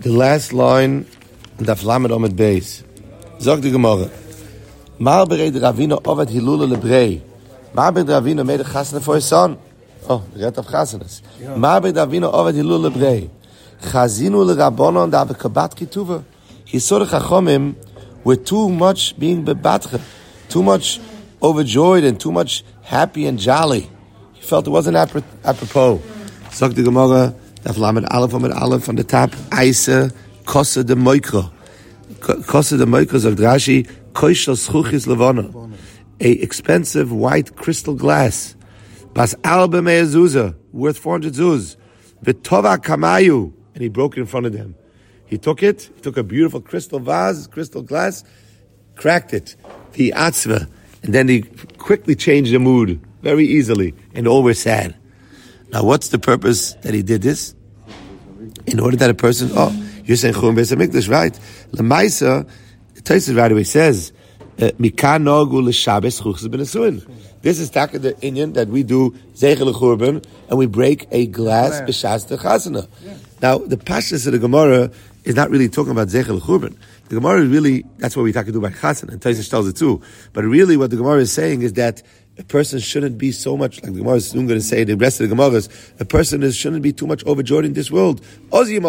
The last line in the Lamed Omid Beis. Zog the Gemara. Mar bereid Ravina Ovad Hilula Lebrei. Mar bereid Ravina made a chasna for his son. Oh, we got of chasnas. Mar bereid Ravina Ovad Hilula Lebrei. Chazinu LeRabbanon da Kabat Kituva. He saw the Chachomim were too much being bebatche, too much overjoyed and too much happy and jolly. He felt it wasn't apropos. Zog the Gemara. Daf Lamed Aleph Amid Aleph on the top. Eise Kosse de Moikro. Kosse de Moikro zog Rashi Koishel Schuchis Levana. A expensive white crystal glass. Bas Albe Me'ezuzah, worth 400 zuz. V'tova Kamayu, and he broke it in front of them. He took a beautiful crystal vase, crystal glass, cracked it, the atzva, and then he quickly changed the mood very easily, and all were sad. Now, what's the purpose that he did this? In order that a person, you're saying Churban Beis HaMikdash, right? L'maisa, the Tosfos right away says, Mikan nogu l'shabes chuchas b'nesuin. This is taka the inyan that we do zeichel l'churban, and we break a glass b'shas the chasana. Now, the pashtus of the Gemara is not really talking about zeichel l'churban. The Gemara is really, that's what we taka do by chasana, and Tosfos tells it too. But really what the Gemara is saying is that a person shouldn't be so much, like the Gemara is soon going to say, the rest of the Gemaras, a person shouldn't be too much overjoyed in this world. In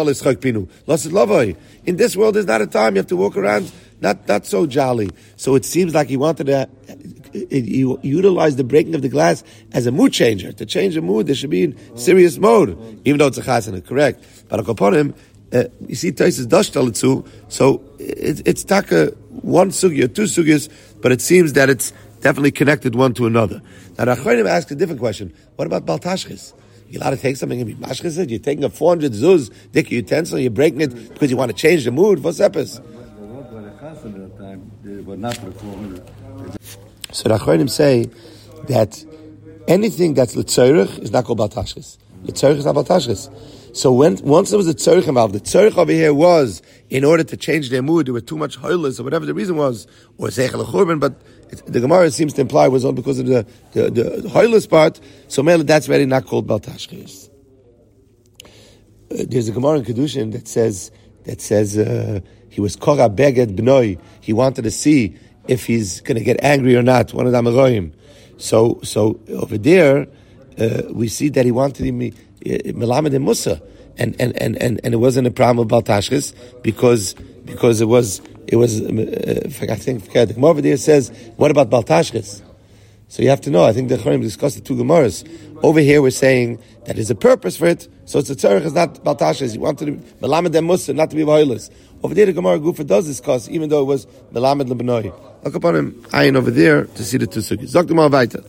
this world is not a time you have to walk around not so jolly. So it seems like he wanted to utilize the breaking of the glass as a mood changer. To change the mood, there should be in serious mode, even though it's a chasana, correct. But upon him, you see Tosfos does tell it too, so it's taka one sugya, two sugyas, but it seems that it's definitely connected one to another. Now, Rachmanim asked a different question. What about Baltashchis? You're allowed to take something and be mashchis it? You're taking a 400 zuz, dik utensil, you're breaking it because you want to change the mood? What's epis? So Rachmanim say that anything that's l'tzorich is not called Baltashchis. L'tzorich is not Baltashchis. So once there was a tzorich involved, the tzorich over here was in order to change their mood, there were too much hoilus or whatever the reason was, or zeichel l'churban, but the Gemara seems to imply was all because of the hoilus part, so maybe that's really not called Baltashchis. There's a Gemara in Kedushin that says he was Korah Beged B'noi. He wanted to see if he's going to get angry or not, one of the Amoraim. So over there, we see that he wanted him Melamed and Musa, and it wasn't a problem of Baltashchis because it was I think the Gemara over there says, what about Baltashchis? So you have to know. I think the Chachamim discussed the two Gemaras. Over here we're saying that there's a purpose for it, so it's a tzarech, it's not Baltashchis. You wanted to Melamed and Musa, not to be V'hoilus. Over there the Gemara Gufa does discuss, even though it was Melamed Lebenoi. Look upon him, ayin over there to see the two sugis. Zok the Gemara weiter.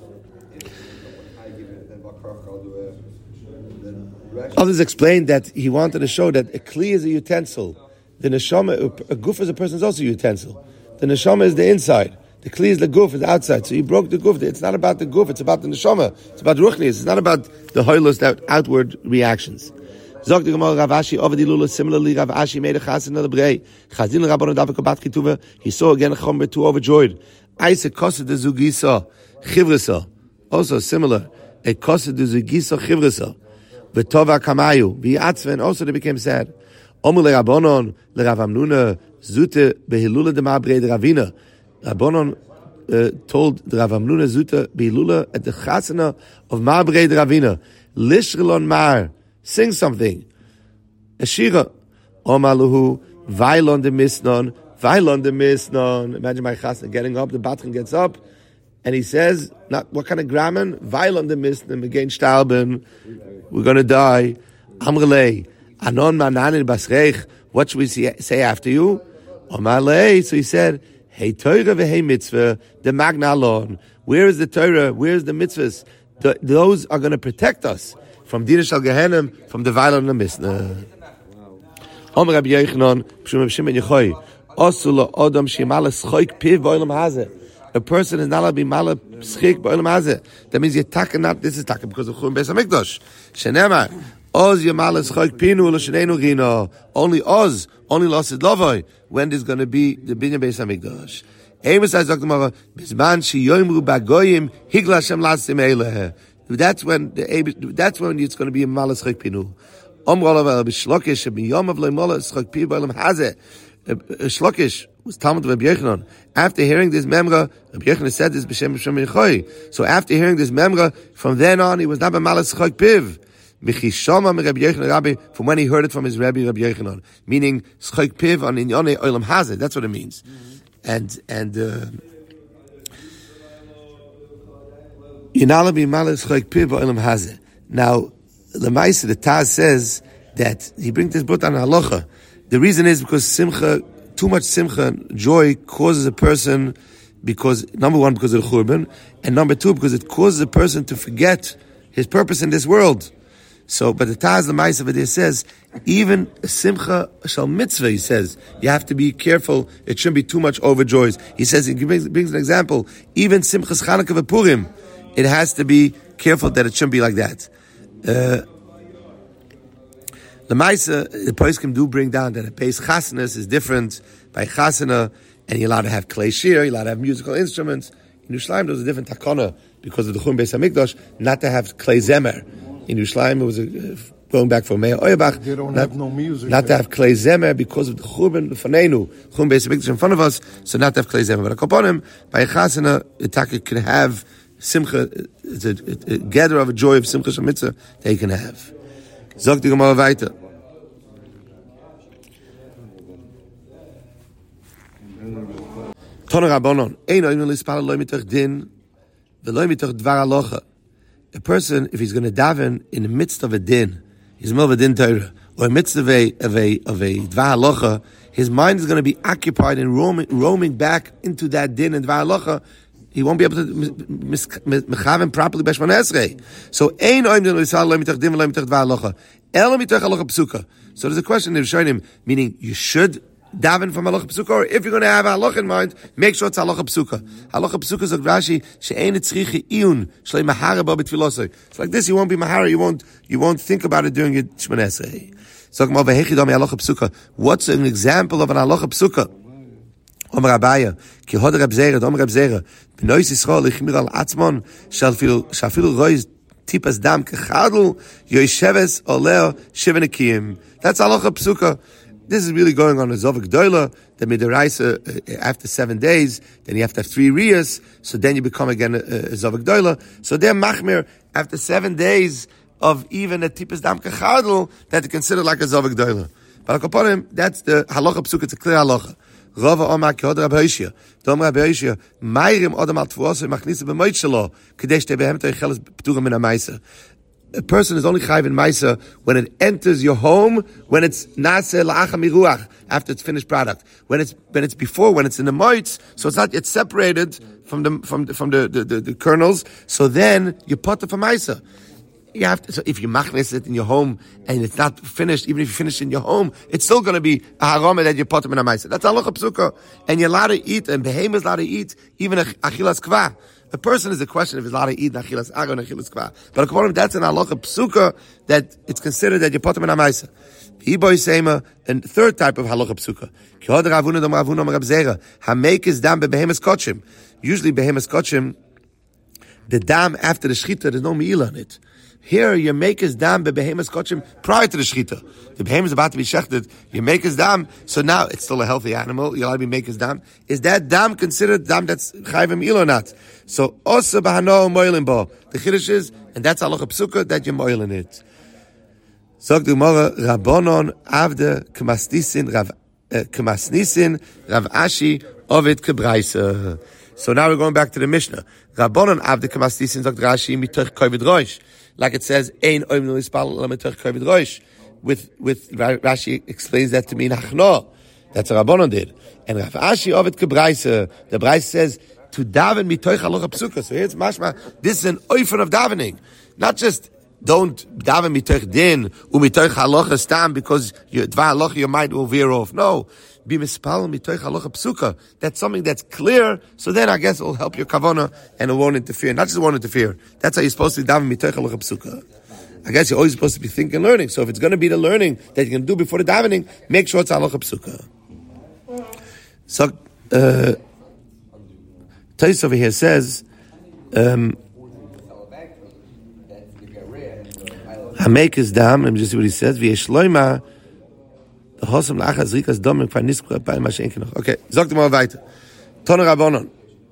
Others explained that he wanted to show that a kli is a utensil. The neshama, a guf as a person is also a utensil. The neshama is the inside. The kli is the guf, is the outside. So he broke the guf. It's not about the guf, it's about the neshama. It's about ruchnis. It's not about the hoilus, that outward reactions. Zog the Gemara Rav Ashi over the lula. Similarly, Rav Ashi made a chassan of the brei. Chazin Rabbanon David Kabat Kituva. He saw again a chomer too overjoyed. Aise kosa de zugisa chivrisa. Also similar. A kosa de zugisa chivrisa. V'tova kamayu, v'yatzven, also they became sad. Omu leRabbanon, leRav Hamnuna, zute behilula de ma'abrei de Ravina. Rabbanon told the Rav Hamnuna zute behilula at the chasana of ma'abrei de Ravina. Lishrelon mar, sing something. Eshira. Omaluhu, vailon de misnon, vailon de misnon. Imagine my chasana getting up, the batchen gets up, and he says, not what kind of grammar? Vailon de misnon, again stalben. We're going to die. Amrele, anon mananin basreich. What should we say after you? Omalei. So he said, Hey Torah v'hei mitzvah, the magna alon. Where is the Torah? Where is the mitzvahs? Those are going to protect us from Dina Shal Gehenim, from the violence of the Mishnah. Omer Rabbi Yochanan, Pshum Shimon Yechoy, Osula Odom Shemala Schoik Piv Boilam Hazeh. A person is not allowed to be mala schik b'olam hazeh. That means you're taka not. This is taka because of Churban Beis HaMikdash. Shenemar oz yamala schik pinu l'shenenu gino. Only oz, only lost lovoi. When there's going to be the binyan Beis HaMikdash. Amos says Dr. Mara bisman sheyoimru bagoyim higla Hashem lasim eileh. That's when it's going to be a mala schik pinu. Shlokish was Talmud Rabbi Yochanan. After hearing this memra, Rabbi Yochanan said this b'shem Yechoi. So after hearing this memra, from then on he was not b'malas chok piv. From when he heard it from his Rabbi Yochanan, meaning schok piv on inyone olam hazeh. That's what it means. And Yinala b'malas chok piv olam hazeh. Now, the Maisa, the Taz says that he brings this book on halacha. The reason is because simcha, too much simcha, joy causes a person, because number one, because of the churban, and number two, because it causes a person to forget his purpose in this world. So, but the Taz, the Maisa over there says, even a simcha shal mitzvah, he says, you have to be careful, it shouldn't be too much overjoys. He says, he brings an example, even simchas Chanukah v'Purim, it has to be careful that it shouldn't be like that. The Maisa, the Poskim do bring down that a base chasanas is different by chasana, and you're allowed to have klei shir, you're allowed to have musical instruments. In Yerushalayim, there was a different takana because of the Chum Beis Hamikdash, not to have klei zemer. In Yerushalayim, it was going back from Meir Oyabach, they don't have no music. Not to have klei zemer because of the Churban Fanenu, Chum Beis Hamikdash in front of us, so not to have klei zemer. But Akoponim, by chasana, the taka can have simcha, it's a gather of a joy of simcha shemitzah they can have. Zog die Gemara weiter. Tona Rabbanon, ein oim lispal lo mitoch din, v'lo mitoch dvar halacha. A person, if he's going to daven in the midst of a din, he's in the middle of a din Torah, or in the midst of a dvar halacha, his mind is going to be occupied and roaming back into that din and dvar halacha. He won't be able to mechaven properly b'Shemona Esrei. So ein oim lispal lo mitoch din, v'lo mitoch dvar halacha. Ela mitoch halacha psuka. So there's a question in Rishonim, meaning you should daven from halacha psuka, or if you're going to have halacha in mind, make sure it's halacha psuka. Halacha psuka is like Rashi, she'ein tzrichi iyun, shlei mahara ba b'tfilosei. It's like this, you won't be mahara, you won't think about it during your Shemona Esrei. So halacha psuka. What's an example of an halacha psuka? Omer Abaya, ki hod Reb Zera, Omer Reb Zera, b'nois Yisrael lichmir al atzmon, shafilu roiz tipas dam kechadlu, yoisheves oleo shivenekiyim. That's halacha psuka. This is really going on a Zovek Doila, the Midaraisa, after 7 days, then you have to have 3 Riyas, so then you become again a Zovek Doila. So they're Machmir, after 7 days of even a Tipas Dam Kachadl, that they consider like a Zovek Doila. But upon him, that's the Halacha Psuk, it's a clear Halacha. Rava Omar Kehod Rabbi Hoshia. Dom Rabbi Hoshia, Mairim Odam Al Tvuose, Machnisa B'moit Shelo, Kadesh Tebehem Toicheles P'turim Min HaMaisa. A person is only chayiv in Maisa when it enters your home, when it's naseh la'acha miruach, after it's finished product. When it's before, when it's in the moitz, so it's not yet separated from the kernels. So then you put it for Maisa. You have to, so if you machnes it in your home and it's not finished, even if you finish in your home, it's still going to be a haroma that you put them in a Maisa. That's halacha psuka. And you're allowed to eat, and behem is allowed to eat, even achilas kva. A person is a question if he's allowed to eat nachilas agon and nachilas kva. But according to that's an halacha psuka that it's considered that you put them in a Maisa. Iboy seima, and third type of halacha psuka. Kihod Ravuna dom Ravuna Rab Zera, hameik is dam bebehemes kochim. Usually behemes kochim, the dam after the shchita, there's no meila on it. Here, you make his dam bebehemes kochim prior to the shchita. The behem is about to be shechted. You make his dam, so now it's still a healthy animal. You're allowed to be make his dam. Is that dam considered dam that's chayvim il or not? So osa bahano moilin bo. The chiddush is, and that's halacha psuka that you're moilin it. Zog the Gemara, Rabbonon avde kemasnisin Rav Ashi ovid kebraisa. So now we're going back to the Mishnah. Rabbonon avde kemasnisin zog Rashi mitoch kovid roish. Like it says, ein oim lispal mitoch kovid roish. With Rashi explains that to mean achno. That's what Rabbonon did. And Rav Ashi ovid kebraisa. The Braisa says to daven mitoch halacha psuka. So here's mashma. This is an oifen of davening, not just. Don't daven mitoch din umitoch halacha stam because your dvar halacha your mind will veer off. No, be mispal mitoch halacha psuka. That's something that's clear. So then I guess it will help your kavana and it won't interfere. Not just won't interfere. That's how you're supposed to daven mitoch halacha psuka. I guess you're always supposed to be thinking and learning. So if it's going to be the learning that you're going to do before the davening, make sure it's halacha psuka. So Tais over here says. Hameik make his dam, and just see what he says. V'yeshloima, the hosam la'achas rikas dam, kvar niskra b'al mashen kenoch. Okay, sagt mal weiter. Toner Rabbanon.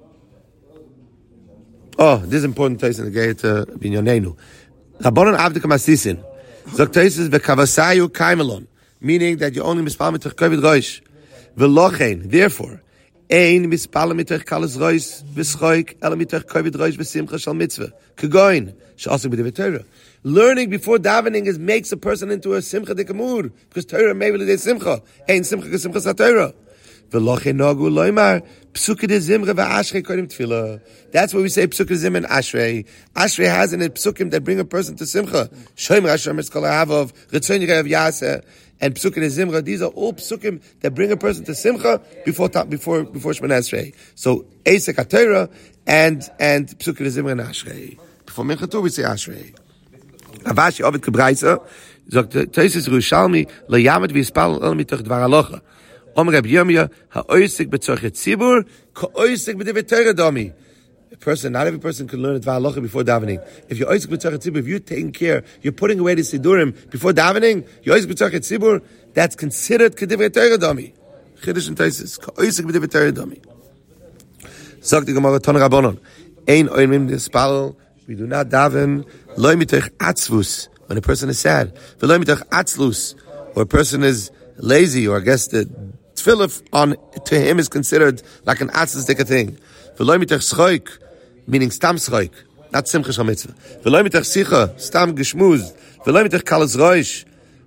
Oh, this is important to the gate Binyanenu. Rabbanon avdika masisin. Sagt Taisis v'kavasayu kaimelon, meaning that you only mispal mitoch kovid roish. V'lochein, therefore, ein mispal mitoch kalas roish v'schoik ela mitoch kovid roish v'simcha shal mitzvah. Kegoin, she'asik b'divrei Torah. Learning before davening makes a person into a simcha dekamur, because Torah may be simcha. Ein simcha k'simcha sa Torah. V'lochein nagu loymar psuke de zimra v'ashrei kodim tefillah. That's why we say psuke de zimra and ashrei. Ashrei has in it psukim that bring a person to simcha. Shoym Hashem eskol havav ritzon yirev yaseh and psuke de zimra. These are all psukim that bring a person to simcha before Shemona Esrei. So Eisek HaTorah and psuke de zimra and ashrei. Before Mincha too we say ashrei. Avashi Ovid Kebraisa sagt Taisis Yerushalmi leyamet v'yispal el mitoch dvar halacha. Omer Reb Yirmiyah ha'oisik b'tzorchet tzibur ka'oisik b'divrei Torah dami. Not every person can learn a dvar halacha before davening. If you're oisik b'tzorchet tzibur, if you're taking care, you're putting away the sidurim before davening, you're oisik b'tzorchet tzibur, that's considered k'divrei Torah dami. Chiddush and Taisis ka'oisik b'divrei Torah dami. Sagt the Gemara Toner Rabbanon, ein oimim nispal. We do not daven loy mitoch atzvus when a person is sad. V'loy mitoch atzlus, or a person is lazy, or I guess the tefillah on to him is considered like an atzlus thing. V'loy mitoch schoik, meaning stam schoik, not simcha shal mitzvah. V'loy mitoch sicha, stam geshmuz. V'loy mitoch kalas roish.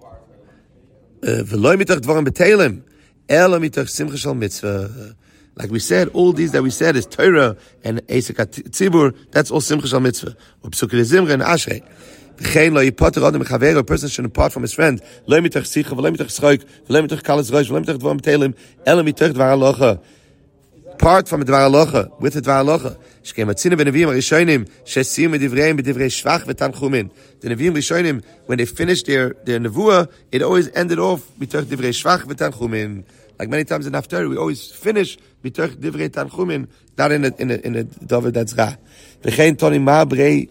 V'loy mitoch dvarim betelim. Ela mitoch simcha shal mitzvah. Like we said, all these that we said is Torah and Eisek HaTzibur, that's all Simcha Shal Mitzvah. Or Psuke de Zimra and Ashrei. V'chein lo yipoter adam mechaver, a person should depart from his friend. Lo mitoch sicha, v'lo mitoch schoik, v'lo mitoch kalas roish, v'lo mitoch dvarim betelim, ela mitoch dvar halacha. Part from the dvar halacha, with the dvar halacha. Shkem atzina v'neviim harishonim, shesiyum v'divreim v'divrei shvach v'tanchumin. The Neviim Rishonim, when they finished their nevuah, it always ended off mitoch divrei shvach v'tanchumin. Like many times in Haftarah, we always finish mitoch divrei tanchumin, not in a davar that's ra. V'chein toni ma brei.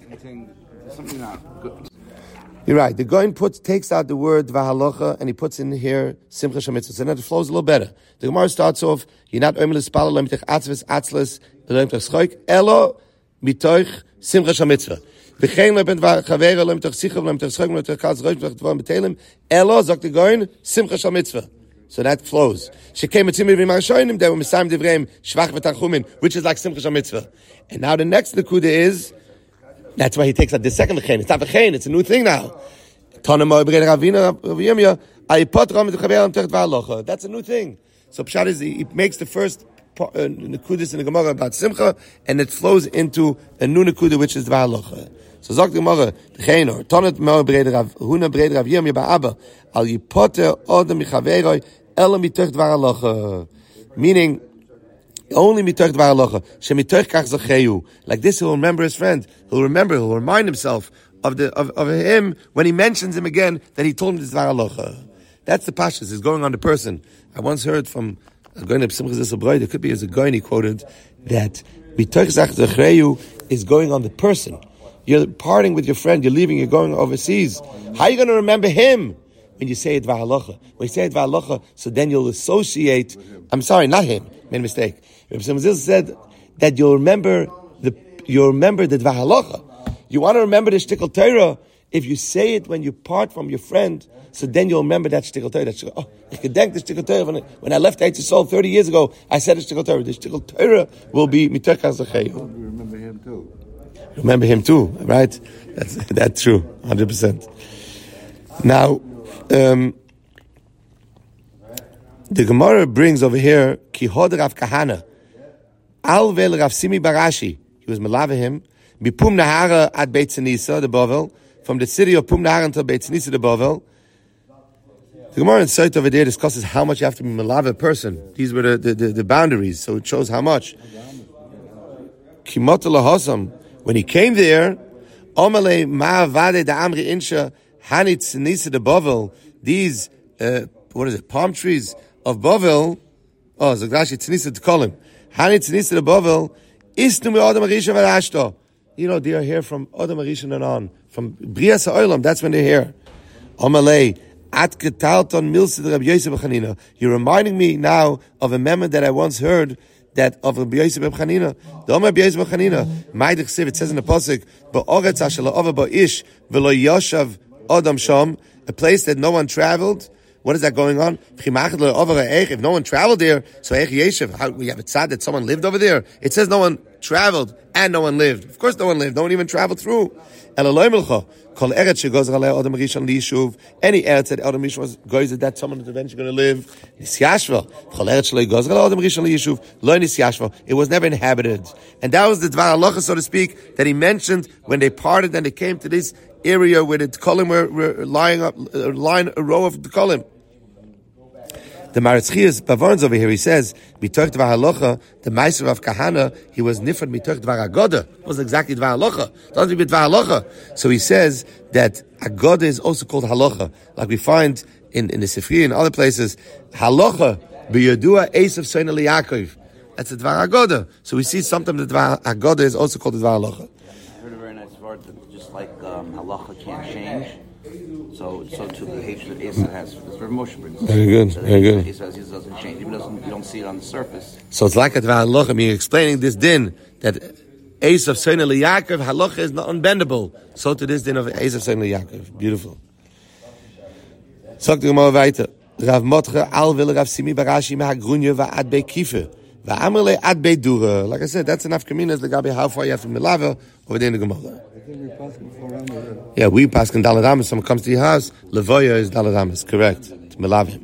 You're right. The Goin takes out the word v'halacha and he puts in here simcha shemitzvah. So now it flows a little better. The Gemara starts off, you're not oimel espalel lo mitoch atzves atzles lo mitoch schoik elo mitoch simcha shemitzvah. V'chein lo ben chavera lo mitoch sicha lo mitoch schoik lo mitoch kalas roish mitoch dvarim betelim elo zok the Goin simcha shemitzvah. So that flows. Shekem etzim v'im harishonim they were misayim divreim shvach v'tanchumin, which is like simcha shemitzvah. And now the next nekuda is, that's why he takes out the second v'chein. It's not v'chein, it's a new thing now. That's a new thing. So Pshat is, he makes the first nekudis in the Gemara about Simcha, and it flows into a new nekuda, which is Dvar Halacha. So Zok the Gemara, v'chein, or Tonet Mor Breder Rav Huna Breder Rav Yirmiyah Ba'aba, al yipoter odem michaveroi ela mitoch Dvar Halacha. Meaning, only mitoch dvar halacha. Shemitoch kach zacheyu. Like this, he'll remember his friend. He'll remind himself of him when he mentions him again that he told him this dvar halacha. That's the pashas. Is going on the person. I once heard from a Goin of Simchas Yisrael. It could be as a Goin he quoted that mitoch zacheyu is going on the person. You're parting with your friend. You're leaving. You're going overseas. How are you going to remember him? When you say dvar halacha. When you say dvar halacha, so then you'll associate. I'm sorry, not him. Made a mistake. Rabbi Shimon said that you'll remember the dvar halacha. You want to remember the shtickle Torah. If you say it when you part from your friend, so then you'll remember that shtickle Torah. I could thank the shtickle Torah when I left Eretz Yisrael 30 years ago. I said the shtickle Torah. The shtickle Torah will be mitoch hazacheyu. Remember him too. Remember him too, right? That's true, 100%. Now. The Gemara brings over here Kihod Rav Kahana Alvel Rav Simi Barashi. He was Malava him Bipum Nahara at Beit Tzanisa, the Bovel, from the city of Pum Nahara until Beit Tzanisa, the Bovel. The Gemara in Sot over there discusses how much you have to be Malava a person. These were the boundaries, so it shows how much. Kimot Lahosam, when he came there, Omale Ma'avade da Amri Insha Hanit Tzanisa, the Bovel. These palm trees of Bovel. Oh, Zagdashi Tzanisa to call him. Hani Tzanisa the Bovel. Isnu mi Adam Arisha Varashto. they are here from Adam Rishon and on. From Brias HaOlam, that's when they're here. Amalei, At Getalton Milsid Rabbi Yosef Chanina. You're reminding me now of a memo that I once heard that of Rabbi Yosef Chanina. The Omer Rabbi Yosef Chanina, Ma'idich Siv, it says in the Pasuk, Ba'oretz Asher La'ova Ba'ish V'lo Yoshav Adam Sham, a place that no one traveled. What is that going on? If no one traveled there, so we have a tzad that someone lived over there. It says no one traveled and no one lived. Of course no one lived. No one even traveled through. Any eretz that Adam Rishon goes that someone is eventually going to live. It was never inhabited. And that was the Dvar Halacha, so to speak, that he mentioned when they parted and they came to this area where the Tkolim were lying up, a row of Tkolim. The Maritz Chias Bavarns over here, he says, B'toch Dvar Halacha, the Meiser of Kahana, he was nifred B'toch Dvar Agoda. It was exactly Dvar Halacha. It doesn't be Dvar Halacha. So he says that Agoda is also called Halacha. Like we find in the Sifri and other places, Halacha, B'yodua Esav Soina Li'Yakov. That's the Dvar Agoda. So we see sometimes the Dvar Agoda is also called the Dvar Halacha. I heard a very nice word that just like halacha can't change, so too the hatred that Esau has. That's where Moshe brings. Very good, very good. He says he doesn't change, even you don't see it on the surface. So it's like a Dvar Halacha. I mean, you're explaining this din that Esav Soina Li'Yakov, halacha is not unbendable. So to this din of Esav Soina Li'Yakov. Beautiful. Sagt die Gemara weiter. Rav Motche al will Rav Simi Barashi mehagrunye va'ad bekife. Like I said, that's enough communities. How far you have to Milava over there in the Gemara. Yeah, we pass in Daladamas. Someone comes to your house. Levoya is Daladamas, correct? To Milavim.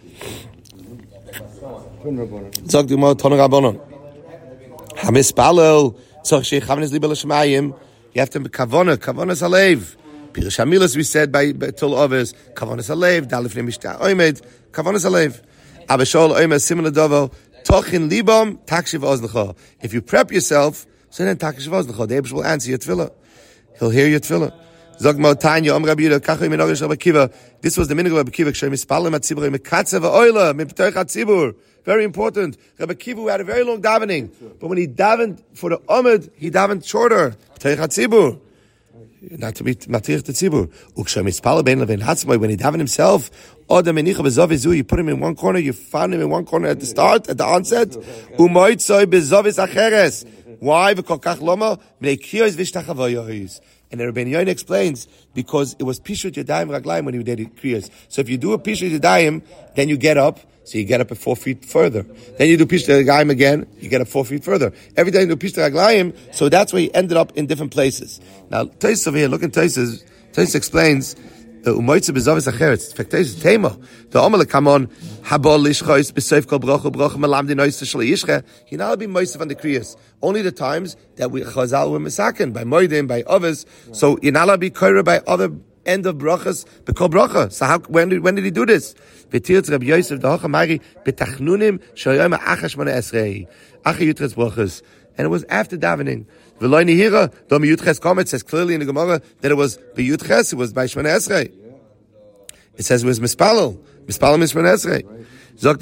Zog the Gemara, Ton Rabbanon. Hamis Palel, Zog Sheikh Chavnes Libel Shemayim. You have to be Kavona Salev. Pirish Hamilas, we said by Tol Ovis, Kavona Salev, Dalif Nemishta Oimed, Kavona Salev. Abishol Oimed, similar Dovo. Tochin libam takshiv oznecha. If you prep yourself, so then takshiv oznecha. The Eibush will answer your tefillah. He'll hear your tefillah. Zog mo Tanya Om Rabbi Yehuda kachoy minorish Rabbi Kiva. This was the minhag of Rabbi Kiva. Kshem mispalim at tzibur mekatzev ha'oila miptoich hatzibur. Very important. Rabbi Kiva had a very long davening, but when he davened for the Omid, he davened shorter. Miptoich hatzibur. Not to be matirich the tzibur. Ukshem mispal ben levin hatzmai. When he davened himself, Odam menicha bezavizu. You put him in one corner. You found him in one corner at the start, at the onset. Umoitzoy bezavis acheres. Why? V'kol kach loma meikiyos v'shtachavoyos. And the Rebbeinu Yonah explains because it was pishut yadayim raglayim when he did kriyas. So if you do a pishut yadayim, then you get up. So you get up at 4 feet further. Then you do pishut raglayim again. You get up 4 feet further. Every day you do pishut raglayim. So that's where he ended up in different places. Now Tais over here, look at Tais explains. Umoitze bezavis acheretz. In fact, Tais tema. The Omele come on. Habol lishchois b'seif kol bracha malam di nois t'shli yishche. He now be moisev on the kriyas. Only the times that we chazal were misaken by moedim, by others. So Inala be koira by other end of brachas bekol bracha. So when did he do this? V'tirtz Rabbi Yosef the Hochamari betachnunim shoyom achash mana esrei achi yutretz brachas. And it was after davening. V'loy nihira do miyutches komet says clearly in the Gemara that it was biyutches. It was by shmana esrei. It says it was mispalel is shmana esrei. Right.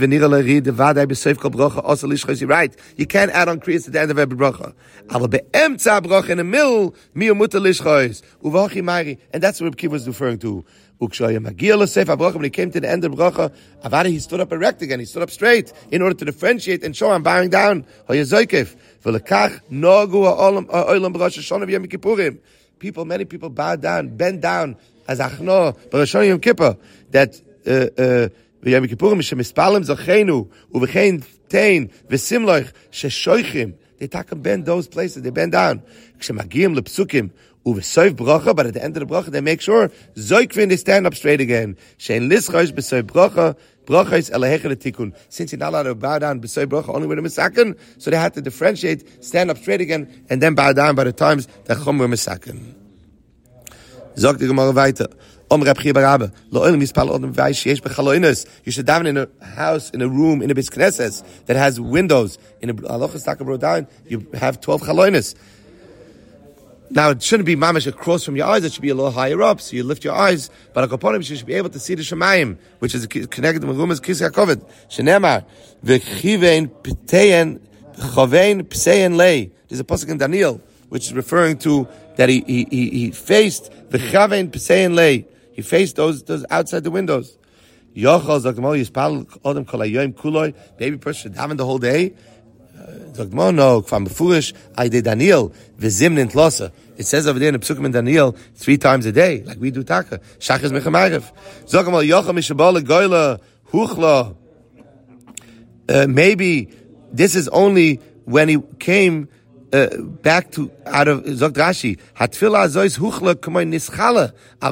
You can't add on kriyas at the end of every bracha. In the middle, and that's what Kiva was referring to. When he came to the end of the bracha, he stood up erect again. He stood up straight in order to differentiate and show I'm bowing down. Many people bow down, bend down as achno b'Rosh Yom Kippur. That Yom Kippurim shemispalem zachenu uvechein tein v'simloich sheshoichim. They bend those places. They bend down. Kshemagiyim lepsukim uvesoiv bracha. But at the end of the bracha, they make sure zoikvin they stand up straight again. Shein lischosh b'soiv bracha. Bracha is elahechel tikun. Since you're not allowed to bow down b'soiv bracha only with a misaken, so they had to differentiate, stand up straight again, and then bow down by the times that chum were misaken. Zog the Gemara weiter. You should daven in a house, in a room, in a Beis Knesset that has windows. In a Halachas Taka brought down, you have 12 chaloinos. Now it shouldn't be mamash across from your eyes; it should be a little higher up. So you lift your eyes, but you should be able to see the Shemayim, which is connected to the room as Kisei HaKoved. Shenemar v'chivein ptein chovein psein lei. There's a pasuk in Daniel which is referring to that he faced v'chavein p'sein lei. He faced those outside the windows. Yochal zakmal yispal adam kol hayom kuloi. Maybe person should daven the whole day. Zakmal no kvam befurish ayde Daniel v'zimnin tlosa. It says over there in the Psukim in Daniel 3 times a day, like we do taka. Shachas mechamarev. Zakmal yochal mishabal goyla huchla. Maybe this is only when he came back to out of Zok Rashi. Hatfila zois huchla k'moy nischala.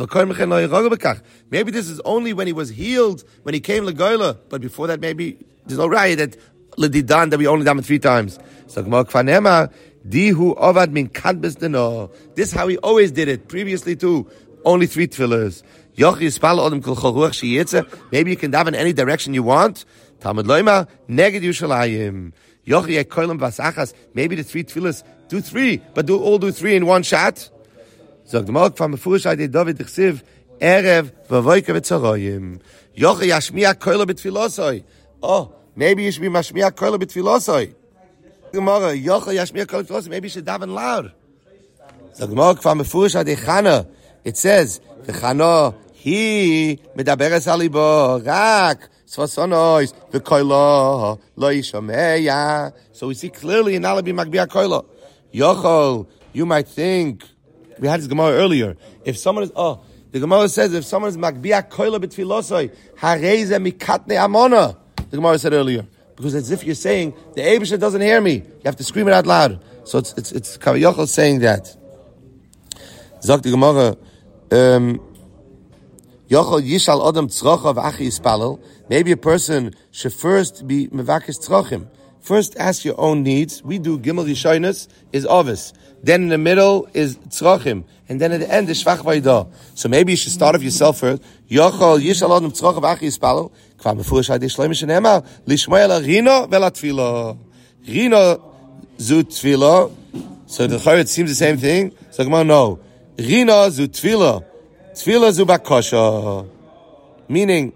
Maybe this is only when he was healed, when he came legoyla. But before that, maybe there's no right that ledidan that we only done it 3 times. So kfanema dihu ovad min kadbes deno. This is how he always did it. Previously too, only 3 tefillahs. Maybe you can daven in any direction you want. Talmud loima neged Yushalayim. Maybe the 3 tefillahs do 3, but do 3 in one shot. Zog the Malk from Mefurish Aydei David Dichsiv Erev Vavoyka V'Tzarayim. Yochi Yashmiya Koila B'Tfilosoi. Oh, maybe you should be Mashmiya Koila B'Tfilosoi. Gemara Yochi Yashmiya Koila B'Tfilosoi. Maybe you should daven loud. Zog the Malk from Mefurish Aydei Chana. It says V'Chana Hi Medaberes Alibo Rak. So we see clearly in Alabi Magbiya Koila. Yochol, you might think, we had this Gemara earlier, if someone is, the Gemara says, if someone is Magbiya Koila B'Tfilosoi, Hareze Mikatne Amona, the Gemara said earlier. Because as if you're saying, the Eibusha doesn't hear me, you have to scream it out loud. So it's Yochol saying that. Zok the Gemara, Yochol Yishal Adam Tzrochav Achi Yispalel. Maybe a person should first be Mevakis Tzrochim. First ask your own needs. We do Gimel Yishoinus is Ovis. Then in the middle is Tzrochim. And then at the end is Shvach Vayda. So maybe you should start off yourself first. Yochol Yishal Adam Tzrochav Achi Yispalel. Kvam Mefurish Adei Shlomi Shenemar. Lishmoy la Rino vela Tfilo. Rino zu Tfilo. So the Chayot seems the same thing. So come on, no. Rino zu Tfilo. Tfilo zu Bakosha. Meaning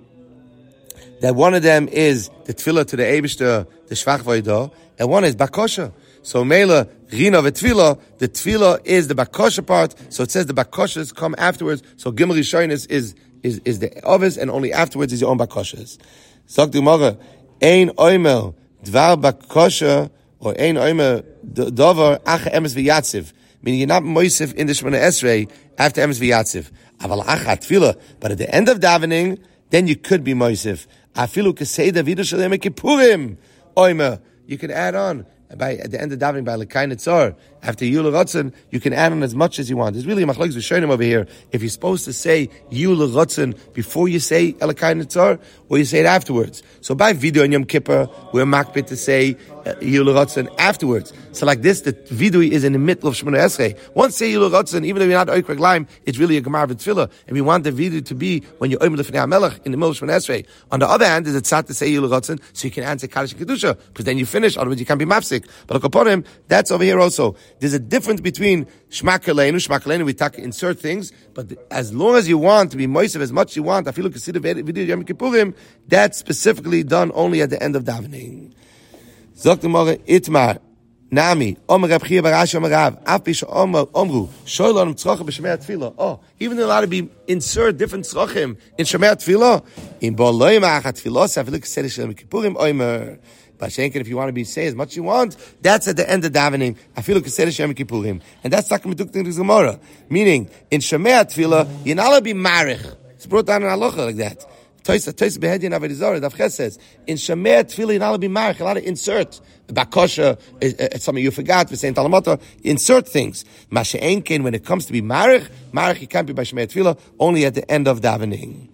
that one of them is the tefillah to the Eibishter, the Shvach Vayda, and one is Bakosha. So Mela, Rina v'Tefillah, the tefillah is the Bakosha part, so it says the Bakoshas come afterwards, so Gimel Yishoinus is the Ovis, and only afterwards is your own Bakoshas. Zok the Gemara, Ein Oimel, Dvar Bakosha, or Ein Oimel, Dover, Acha Emes v'Yatziv, meaning you're not Moisef in the Shemona Esrei after Emes v'Yatziv. Aval Acha Tefillah, but at the end of davening, then you could be Moisef. Afilu keseda vidu shalem kippurim. Oimer, you can add on at the end of davening by Lekai Netzor after Yul Rotzen. You can add on as much as you want. There's really a machlokes with Shonim over here. If you're supposed to say Yul Rotzen before you say Lekai Netzor, or you say it afterwards. So by video in Yom Kippur, we're makbid to say Yul Rotzen afterwards. So like this, the vidui is in the middle of Shemona Esrei. Once say Yul Rotzen, even though you're not Oik Reglaim, it's really a Gemara V'Tfilah, and we want the vidui to be when you're Omer L'Fnei HaMelech in the middle of Shemona Esrei. On the other hand, there's a tzad to say Yul Rotzen, so you can answer Kaddish and Kedusha, because then you finish, otherwise you can't be mafsik. But upon him, that's over here also. There's a difference between Shema Kaleinu, we insert things, but as long as you want to be moisev as much as you want, I feel like consider video Yom Kippurim, that's specifically done only at the end of davening. Zok the Gemara Itmar Nami Omer Reb Chia Barashi Omer Rav Afi She'Omer Omru Shoylon Tzrocha B'Shemei Tefillah. Oh, even though allowed to be insert different tzrochim in Shemei Tefillah, in Bo Loyma Achat Tefillah, I feel like consider Yom Kippurim Omer. But if you want to say as much as you want, that's at the end of davening. I feel like Keseder Shem Kippurim, and that's Takim Meduk Tin Gemara. Meaning in Shemei Tefillah, you're not allowed to be marich. It's brought down in halacha like that. Tois Behedin Avedizor Daf Ches says in Shemei Tefillah you're not allowed to be marich. You're allowed to insert bakosha. It's something you forgot. For saying Talamota, insert things. Mashe'enkein when it comes to be marich you can't be by Shemei Tefillah. Only at the end of davening.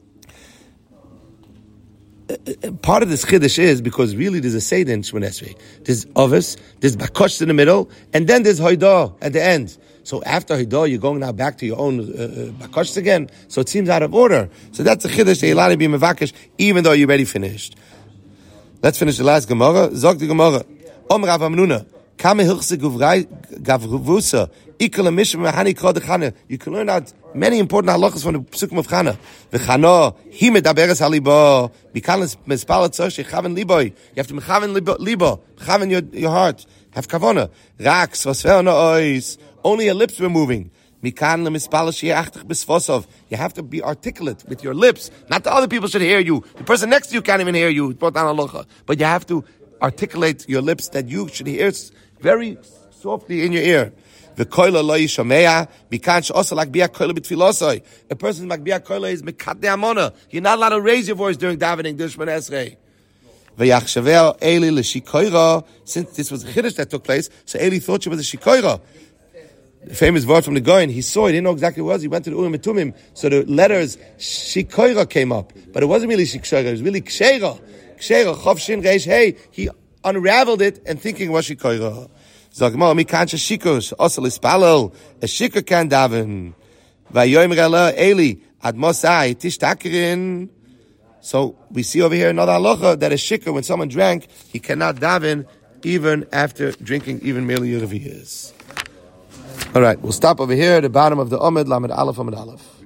Part of this chiddush is because really there's a seder in Shemona Esrei. There's ovis, there's bakosh in the middle, and then there's hoidah at the end. So after hoidah, you're going now back to your own bakosh again. So it seems out of order. So that's a chiddush that you're allowed to be mevakesh even though you're already finished. Let's finish the last Gemara. Zog the Gemara. Omer Rav Amnuna. Kame hilchse gavrusa. You can learn out many important halachas from the Pesukim of Chana. V'chano hi medaberes halibo. Mikalas mespalat tzor shechaven liboy. You have to mechaven libo, mechaven your heart. have kavana. Raks was ois. Only your lips were moving. You have to be articulate with your lips. Not the other people should hear you. The person next to you can't even hear you. But you have to articulate your lips that you should hear very softly in your ear. A person's magbia koila is mekat de amona. You're not allowed to raise your voice during davening. Since this was a chiddush that took place, so Eli thought she was a shikoira. The famous word from the Goyen, he saw, he didn't know exactly what it was. He went to the Urim and Tumim, so the letters shikoira came up, but it wasn't really shikoira. It was really ksheira, chav shin reish hey. He unraveled it and thinking it was shikoira. Zagma mi kancha shikus osel ispalel a shikar can daven vayomer ela Eli ad mosai tishtakerin. So we see over here another halacha that a shikar, when someone drank, he cannot daven even after drinking, even merely a reviyas. All right, we'll stop over here at the bottom of the Amud Lamed Aleph Amud Aleph.